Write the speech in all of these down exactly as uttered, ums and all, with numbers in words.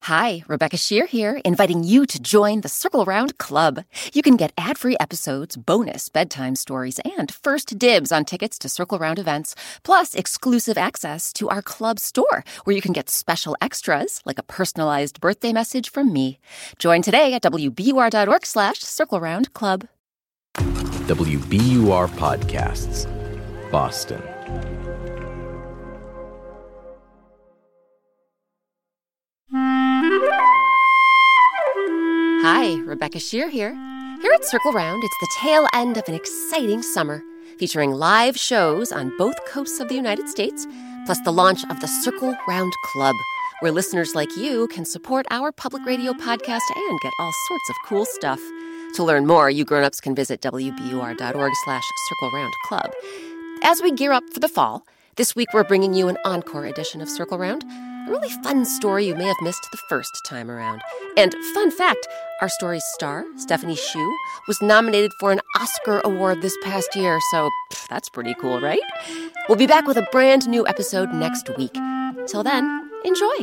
Hi, Rebecca Shear here, inviting you to join the Circle Round Club. You can get ad-free episodes, bonus bedtime stories, and first dibs on tickets to Circle Round events, plus exclusive access to our club store, where you can get special extras, like a personalized birthday message from me. Join today at wbur.org slash Circle Round Club. W B U R Podcasts, Boston. Hi, Rebecca Shear here. Here at Circle Round, it's the tail end of an exciting summer, featuring live shows on both coasts of the United States, plus the launch of the Circle Round Club, where listeners like you can support our public radio podcast and get all sorts of cool stuff. To learn more, you grown-ups can visit wbur.org slash Circle Round Club. As we gear up for the fall, this week we're bringing you an encore edition of Circle Round, a really fun story you may have missed the first time around. And fun fact, our story's star, Stephanie Hsu, was nominated for an Oscar award this past year, so pff, that's pretty cool, right? We'll be back with a brand new episode next week. Till then, enjoy.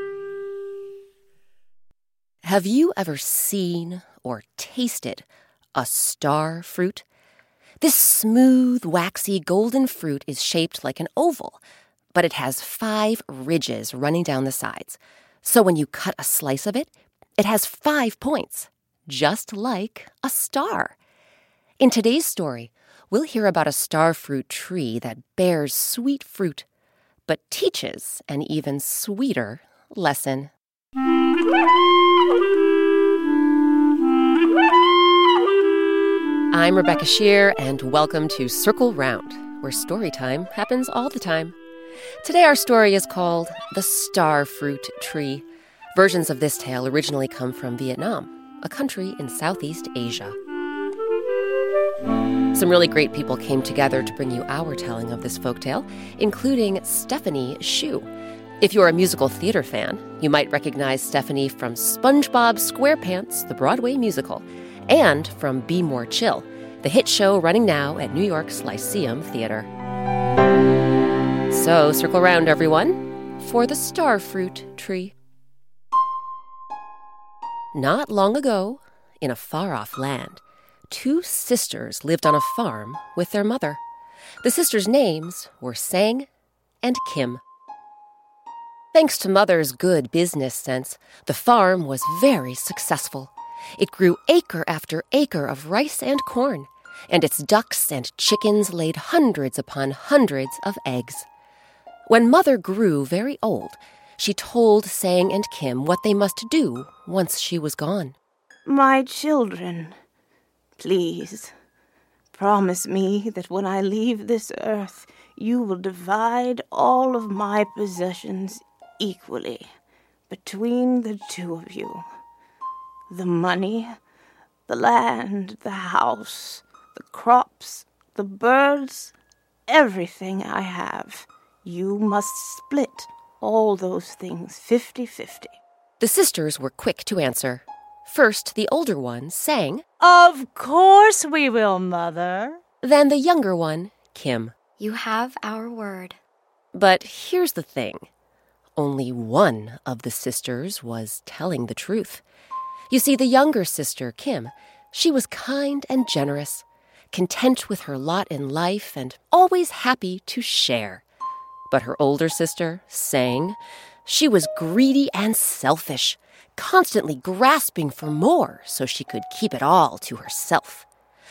Have you ever seen or tasted a star fruit? This smooth, waxy, golden fruit is shaped like an oval, but it has five ridges running down the sides. So when you cut a slice of it, it has five points, just like a star. In today's story, we'll hear about a star fruit tree that bears sweet fruit, but teaches an even sweeter lesson. I'm Rebecca Shear, and welcome to Circle Round, where story time happens all the time. Today our story is called The Star Fruit Tree. Versions of this tale originally come from Vietnam, a country in Southeast Asia. Some really great people came together to bring you our telling of this folktale, including Stephanie Hsu. If you're a musical theater fan, you might recognize Stephanie from SpongeBob SquarePants, the Broadway musical, and from Be More Chill, the hit show running now at New York's Lyceum Theater. So circle around, everyone, for the starfruit tree. Not long ago, in a far-off land, two sisters lived on a farm with their mother. The sisters' names were Sang and Kim. Thanks to Mother's good business sense, the farm was very successful. It grew acre after acre of rice and corn, and its ducks and chickens laid hundreds upon hundreds of eggs. When Mother grew very old, she told Sang and Kim what they must do once she was gone. My children, please, promise me that when I leave this earth, you will divide all of my possessions equally between the two of you. The money, the land, the house, the crops, the birds, everything I have. You must split all those things fifty-fifty. The sisters were quick to answer. First, the older one sang, "Of course we will, Mother." Then the younger one, Kim. "You have our word." But here's the thing. Only one of the sisters was telling the truth. You see, the younger sister, Kim, she was kind and generous, content with her lot in life and always happy to share. But her older sister, Sang, she was greedy and selfish, constantly grasping for more so she could keep it all to herself.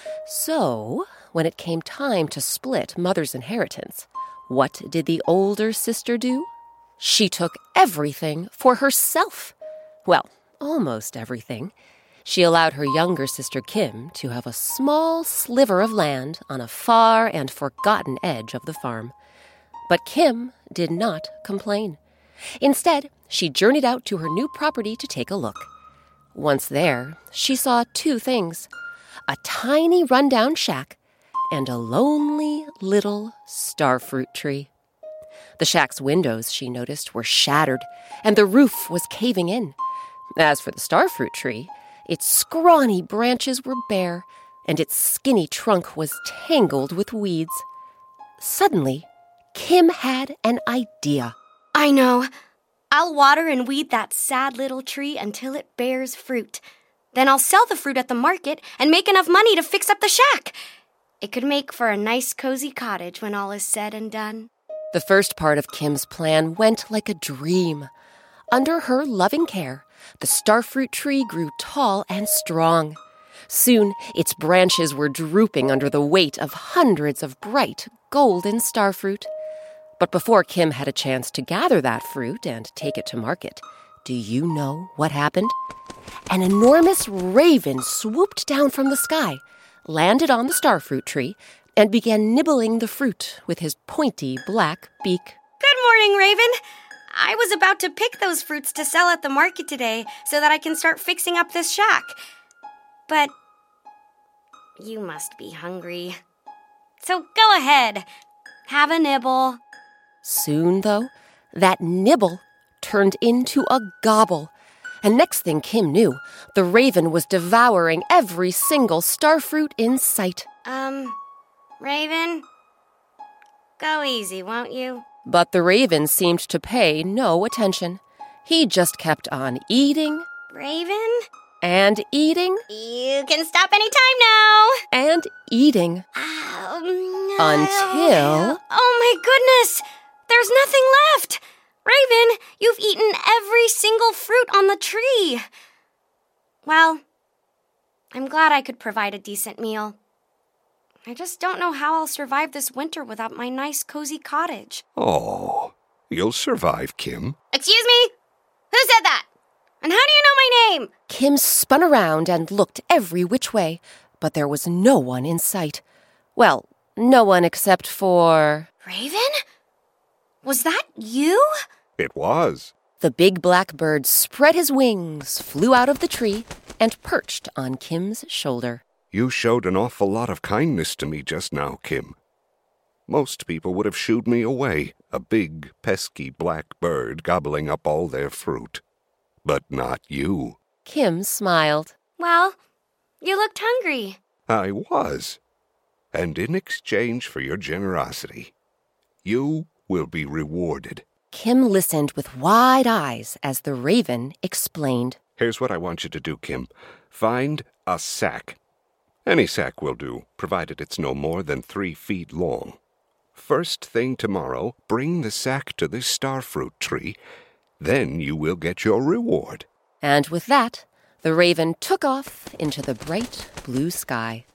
So, when it came time to split Mother's inheritance, what did the older sister do? She took everything for herself. Well, almost everything. She allowed her younger sister Kim to have a small sliver of land on a far and forgotten edge of the farm. But Kim did not complain. Instead, she journeyed out to her new property to take a look. Once there, she saw two things: a tiny rundown shack and a lonely little starfruit tree. The shack's windows, she noticed, were shattered, and the roof was caving in. As for the starfruit tree, its scrawny branches were bare, and its skinny trunk was tangled with weeds. Suddenly, Kim had an idea. I know. I'll water and weed that sad little tree until it bears fruit. Then I'll sell the fruit at the market and make enough money to fix up the shack. It could make for a nice, cozy cottage when all is said and done. The first part of Kim's plan went like a dream. Under her loving care, the starfruit tree grew tall and strong. Soon, its branches were drooping under the weight of hundreds of bright, golden starfruit. But before Kim had a chance to gather that fruit and take it to market, do you know what happened? An enormous raven swooped down from the sky, landed on the starfruit tree, and began nibbling the fruit with his pointy black beak. Good morning, Raven. I was about to pick those fruits to sell at the market today so that I can start fixing up this shack. But you must be hungry. So go ahead, have a nibble. Soon, though, that nibble turned into a gobble. And next thing Kim knew, the raven was devouring every single starfruit in sight. Um, Raven, go easy, won't you? But the raven seemed to pay no attention. He just kept on eating Raven? and eating You can stop any time now. and eating Um, until... Oh my goodness! There's nothing left! Raven, you've eaten every single fruit on the tree. Well, I'm glad I could provide a decent meal. I just don't know how I'll survive this winter without my nice, cozy cottage. Oh, you'll survive, Kim. Excuse me? Who said that? And how do you know my name? Kim spun around and looked every which way, but there was no one in sight. Well, no one except for... Raven? Was that you? It was. The big black bird spread his wings, flew out of the tree, and perched on Kim's shoulder. You showed an awful lot of kindness to me just now, Kim. Most people would have shooed me away, a big, pesky black bird gobbling up all their fruit. But not you. Kim smiled. Well, you looked hungry. I was. And in exchange for your generosity, you will be rewarded. Kim listened with wide eyes as the raven explained. Here's what I want you to do, Kim. Find a sack. Any sack will do, provided it's no more than three feet long. First thing tomorrow, bring the sack to this starfruit tree. Then you will get your reward. And with that, the raven took off into the bright blue sky.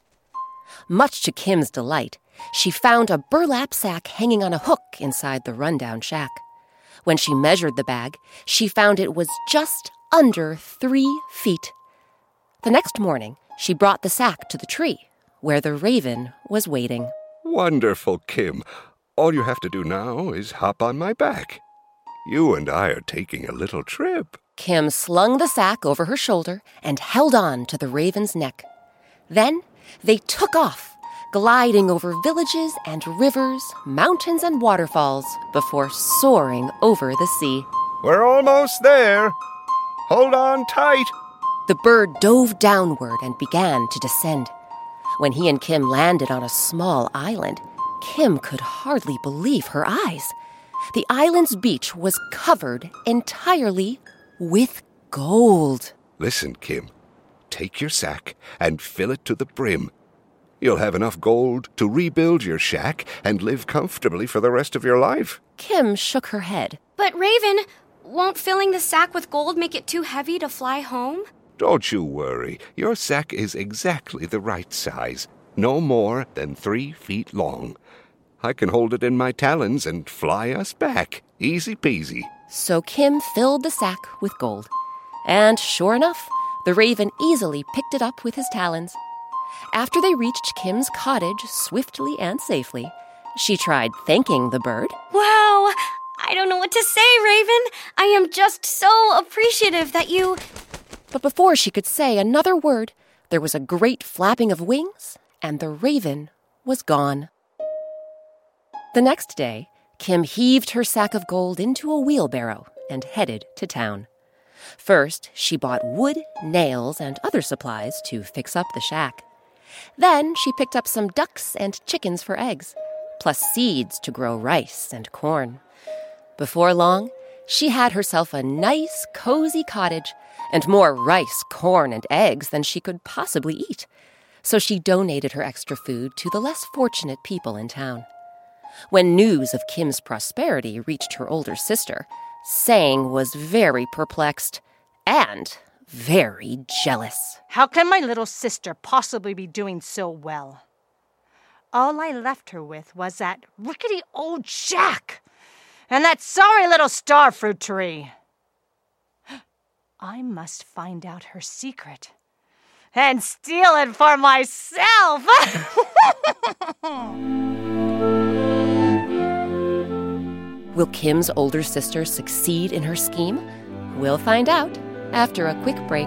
Much to Kim's delight, she found a burlap sack hanging on a hook inside the rundown shack. When she measured the bag, she found it was just under three feet. The next morning, she brought the sack to the tree, where the raven was waiting. Wonderful, Kim. All you have to do now is hop on my back. You and I are taking a little trip. Kim slung the sack over her shoulder and held on to the raven's neck. Then they took off, gliding over villages and rivers, mountains and waterfalls, before soaring over the sea. We're almost there. Hold on tight. The bird dove downward and began to descend. When he and Kim landed on a small island, Kim could hardly believe her eyes. The island's beach was covered entirely with gold. Listen, Kim. Take your sack and fill it to the brim. You'll have enough gold to rebuild your shack and live comfortably for the rest of your life. Kim shook her head. But Raven, won't filling the sack with gold make it too heavy to fly home? Don't you worry. Your sack is exactly the right size, no more than three feet long. I can hold it in my talons and fly us back. Easy peasy. So Kim filled the sack with gold. And sure enough, the raven easily picked it up with his talons. After they reached Kim's cottage swiftly and safely, she tried thanking the bird. Wow! I don't know what to say, Raven. I am just so appreciative that you... But before she could say another word, there was a great flapping of wings, and the raven was gone. The next day, Kim heaved her sack of gold into a wheelbarrow and headed to town. First, she bought wood, nails, and other supplies to fix up the shack. Then she picked up some ducks and chickens for eggs, plus seeds to grow rice and corn. Before long, She had herself a nice, cozy cottage and more rice, corn, and eggs than she could possibly eat. So she donated her extra food to the less fortunate people in town. When news of Kim's prosperity reached her older sister, Sang was very perplexed and very jealous. How can my little sister possibly be doing so well? All I left her with was that rickety old shack and that sorry little starfruit tree. I must find out her secret and steal it for myself. Will Kim's older sister succeed in her scheme? We'll find out after a quick break.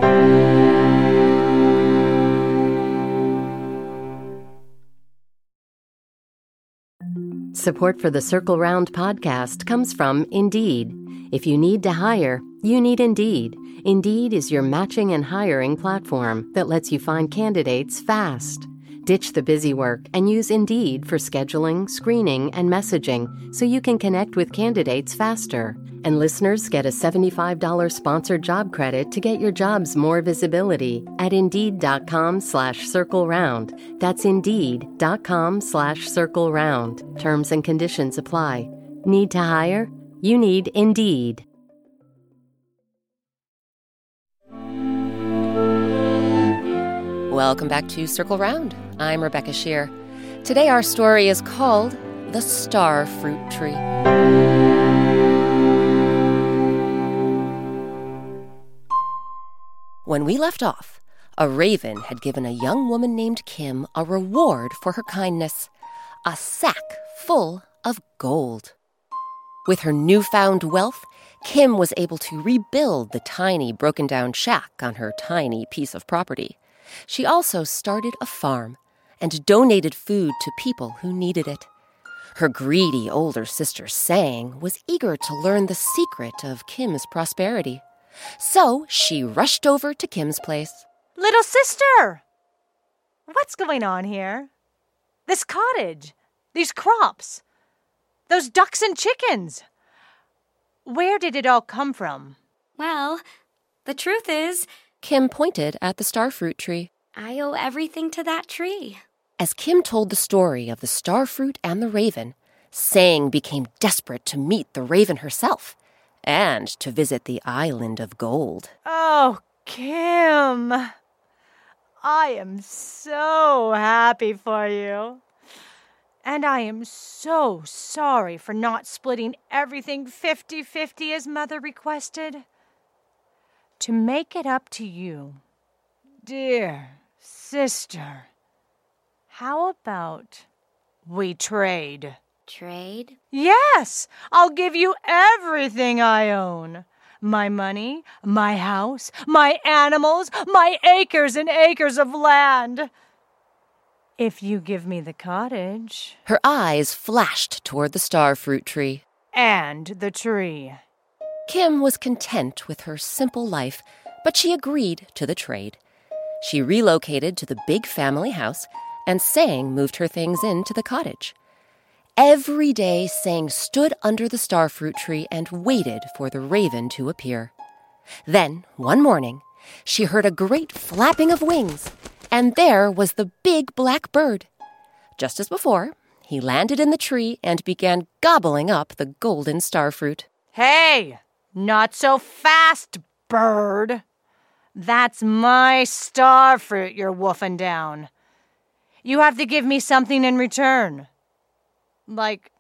Support for the Circle Round podcast comes from Indeed. If you need to hire, you need Indeed. Indeed is your matching and hiring platform that lets you find candidates fast. Ditch the busy work and use Indeed for scheduling, screening, and messaging so you can connect with candidates faster. And listeners get a seventy-five dollars sponsored job credit to get your jobs more visibility at Indeed.com slash Circle Round. That's Indeed.com slash Circle Round. Terms and conditions apply. Need to hire? You need Indeed. Welcome back to Circle Round. I'm Rebecca Shear. Today our story is called The Star Fruit Tree. When we left off, a raven had given a young woman named Kim a reward for her kindness, a sack full of gold. With her newfound wealth, Kim was able to rebuild the tiny broken-down shack on her tiny piece of property. She also started a farm and donated food to people who needed it. Her greedy older sister, Sang, was eager to learn the secret of Kim's prosperity. So she rushed over to Kim's place. Little sister! What's going on here? This cottage, these crops, those ducks and chickens. Where did it all come from? Well, the truth is, Kim pointed at the starfruit tree. I owe everything to that tree. As Kim told the story of the starfruit and the raven, Sang became desperate to meet the raven herself and to visit the island of gold. Oh, Kim, I am so happy for you. And I am so sorry for not splitting everything fifty-fifty as Mother requested. To make it up to you, dear sister, how about we trade? Trade? Yes, I'll give you everything I own. My money, my house, my animals, my acres and acres of land. If you give me the cottage. Her eyes flashed toward the starfruit tree. And the tree. Kim was content with her simple life, but she agreed to the trade. She relocated to the big family house, and Sang moved her things into the cottage. Every day, Sang stood under the starfruit tree and waited for the raven to appear. Then, one morning, she heard a great flapping of wings, and there was the big black bird. Just as before, he landed in the tree and began gobbling up the golden starfruit. Hey, not so fast, bird. That's my starfruit you're woofing down. You have to give me something in return. Like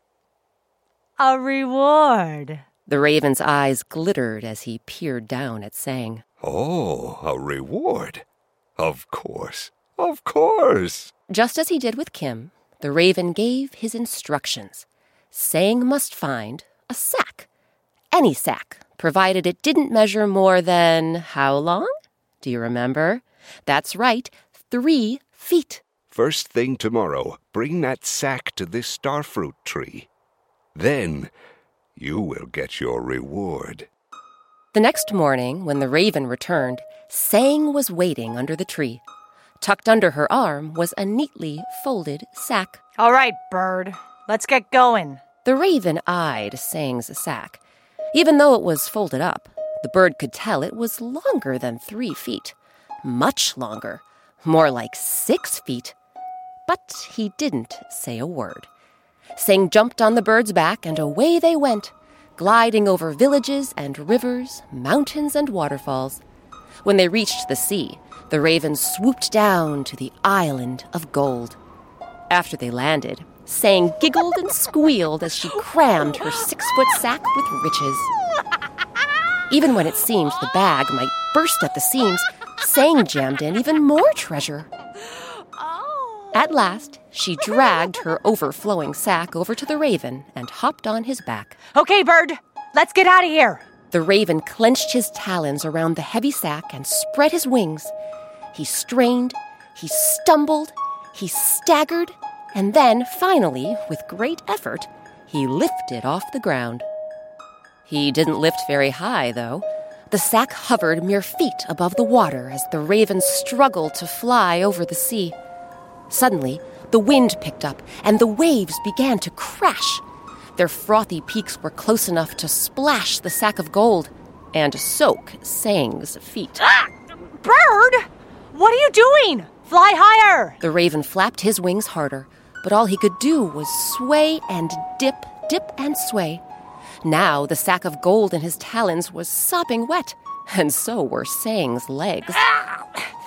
a reward. The raven's eyes glittered as he peered down at Sang. Oh, a reward. Of course, of course. Just as he did with Kim, the raven gave his instructions. Sang must find a sack. Any sack, provided it didn't measure more than how long? Do you remember? That's right, three feet. First thing tomorrow, bring that sack to this starfruit tree. Then you will get your reward. The next morning, when the raven returned, Sang was waiting under the tree. Tucked under her arm was a neatly folded sack. All right, bird, let's get going. The raven eyed Sang's sack. Even though it was folded up, the bird could tell it was longer than three feet. Much longer. More like six feet. But he didn't say a word. Sing jumped on the bird's back, and away they went, gliding over villages and rivers, mountains and waterfalls. When they reached the sea, the raven swooped down to the island of gold. After they landed, Sang giggled and squealed as she crammed her six-foot sack with riches. Even when it seemed the bag might burst at the seams, Sang jammed in even more treasure. At last, she dragged her overflowing sack over to the raven and hopped on his back. Okay, bird, let's get out of here. The raven clenched his talons around the heavy sack and spread his wings. He strained, he stumbled, he staggered, and then, finally, with great effort, he lifted off the ground. He didn't lift very high, though. The sack hovered mere feet above the water as the raven struggled to fly over the sea. Suddenly, the wind picked up, and the waves began to crash. Their frothy peaks were close enough to splash the sack of gold and soak Sang's feet. Ah! Bird! What are you doing? Fly higher! The raven flapped his wings harder, but all he could do was sway and dip, dip and sway. Now the sack of gold in his talons was sopping wet, and so were Sang's legs. Ah!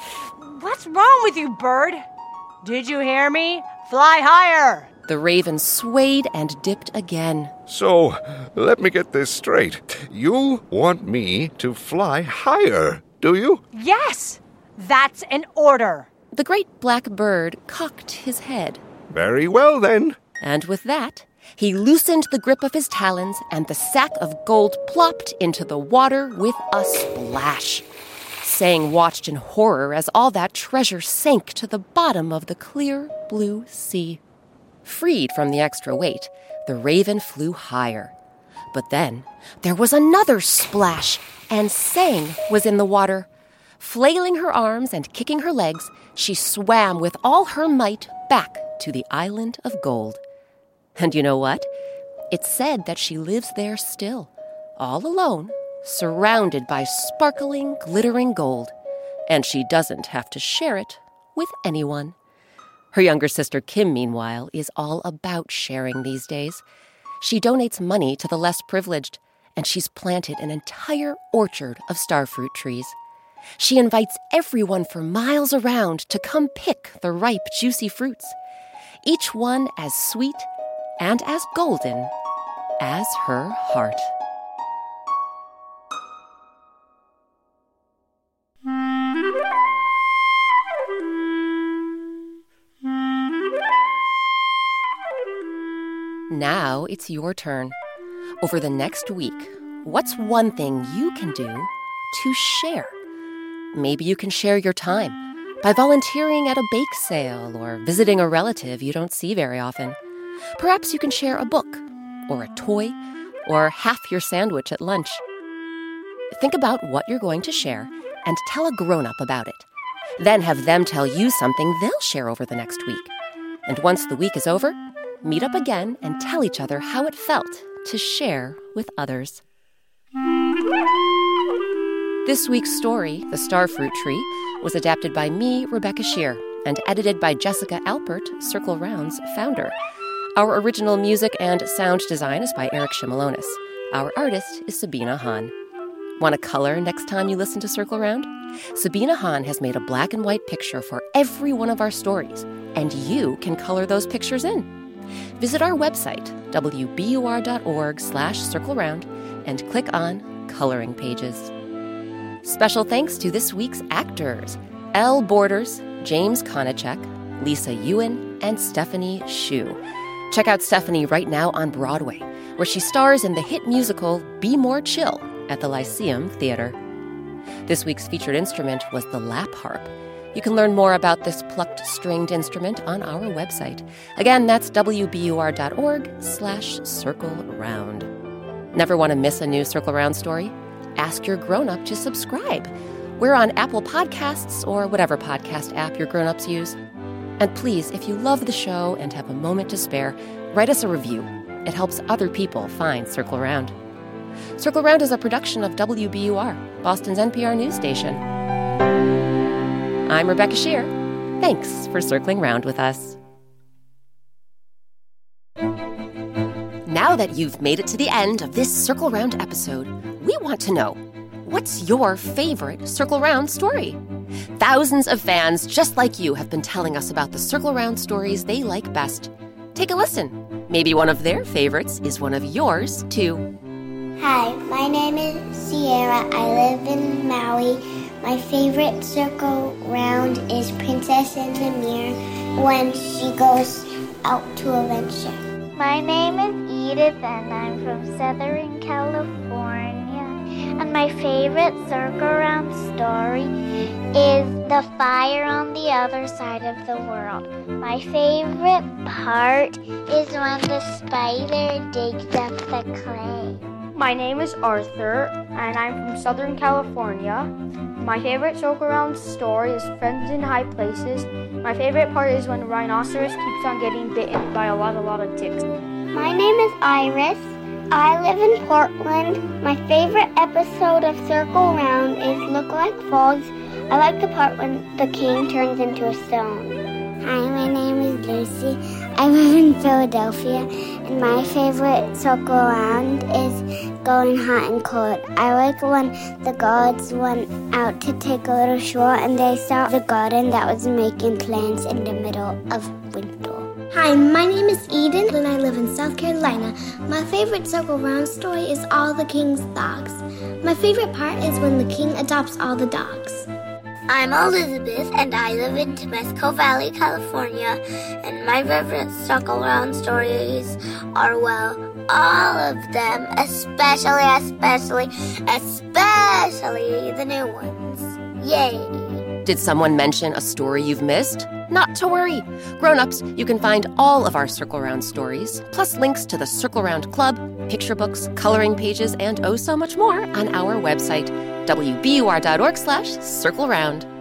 What's wrong with you, bird? Did you hear me? Fly higher! The raven swayed and dipped again. So, let me get this straight. You want me to fly higher, do you? Yes! That's an order. The great black bird cocked his head. Very well, then. And with that, he loosened the grip of his talons, and the sack of gold plopped into the water with a splash. Sang watched in horror as all that treasure sank to the bottom of the clear blue sea. Freed from the extra weight, the raven flew higher. But then there was another splash, and Sang was in the water. Flailing her arms and kicking her legs, she swam with all her might back to the island of gold. And you know what? It's said that she lives there still, all alone, surrounded by sparkling, glittering gold. And she doesn't have to share it with anyone. Her younger sister Kim, meanwhile, is all about sharing these days. She donates money to the less privileged, and she's planted an entire orchard of starfruit trees. She invites everyone for miles around to come pick the ripe, juicy fruits, each one as sweet and as golden as her heart. Now it's your turn. Over the next week, what's one thing you can do to share? Maybe you can share your time by volunteering at a bake sale or visiting a relative you don't see very often. Perhaps you can share a book or a toy or half your sandwich at lunch. Think about what you're going to share and tell a grown-up about it. Then have them tell you something they'll share over the next week. And once the week is over, meet up again and tell each other how it felt to share with others. This week's story, The Starfruit Tree, was adapted by me, Rebecca Shear, and edited by Jessica Alpert, Circle Round's founder. Our original music and sound design is by Eric Shimalonis. Our artist is Sabina Hahn. Want to color next time you listen to Circle Round? Sabina Hahn has made a black and white picture for every one of our stories, and you can color those pictures in. Visit our website, w b u r dot org slash circle round, and click on Coloring Pages. Special thanks to this week's actors, Elle Borders, James Konachek, Lisa Ewan, and Stephanie Hsu. Check out Stephanie right now on Broadway, where she stars in the hit musical Be More Chill at the Lyceum Theater. This week's featured instrument was the lap harp. You can learn more about this plucked stringed instrument on our website. Again, that's w b u r dot org slash circle round. Never want to miss a new Circle Round story? Ask your grown-up to subscribe. We're on Apple Podcasts or whatever podcast app your grown-ups use. And please, if you love the show and have a moment to spare, write us a review. It helps other people find Circle Round. Circle Round is a production of W B U R, Boston's N P R news station. I'm Rebecca Shear. Thanks for circling round with us. Now that you've made it to the end of this Circle Round episode, we want to know, what's your favorite Circle Round story? Thousands of fans just like you have been telling us about the Circle Round stories they like best. Take a listen. Maybe one of their favorites is one of yours, too. Hi, my name is Sierra. I live in Maui. My favorite Circle Round is Princess in the Mirror when she goes out to adventure. My name is Edith and I'm from Southern California. And my favorite Circle Round story is The Fire on the Other Side of the World. My favorite part is when the spider digs up the clay. My name is Arthur and I'm from Southern California. My favorite Circle Round story is Friends in High Places. My favorite part is when the rhinoceros keeps on getting bitten by a lot, a lot of ticks. My name is Iris. I live in Portland. My favorite episode of Circle Round is Lookalike Falls. I like the part when the king turns into a stone. Hi, my name is Lucy. I live in Philadelphia, and my favorite Circle Round is Going Hot and Cold. I like when the gods went out to take a little stroll and they saw the garden that was making plans in the middle of winter. Hi, my name is Eden and I live in South Carolina. My favorite Circle Round story is All the King's Dogs. My favorite part is when the king adopts all the dogs. I'm Elizabeth and I live in Temesco Valley, California. And my favorite Circle Round stories are, well, all of them, especially, especially, especially the new ones. Yay! Did someone mention a story you've missed? Not to worry. Grown-ups, you can find all of our Circle Round stories, plus links to the Circle Round Club, picture books, coloring pages, and oh so much more on our website, W B U R dot org slash Circle Round.